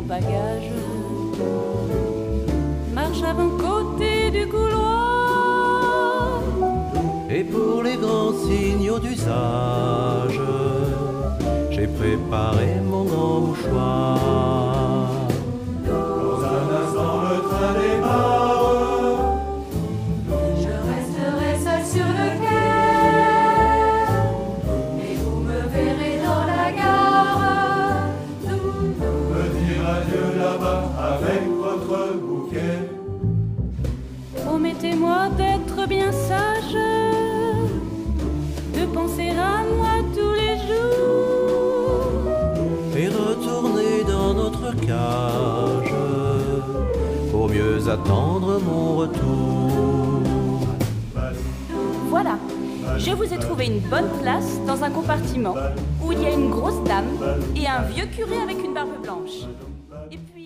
bagages. Marche avant côté du couloir. Et pour les grands signaux d'usage, j'ai préparé mon grand mouchoir. Dans un instant le train démarre. Je resterai seul sur le quai, et vous me verrez dans la gare. Me dire adieu là-bas avec votre bouquet. Promettez-moi d'être bien sage, de penser à moi tous les jours. Et retourner dans notre cage pour mieux attendre mon retour. Voilà, je vous ai trouvé une bonne place dans un compartiment où il y a une grosse dame et un vieux curé avec une barbe blanche. Et puis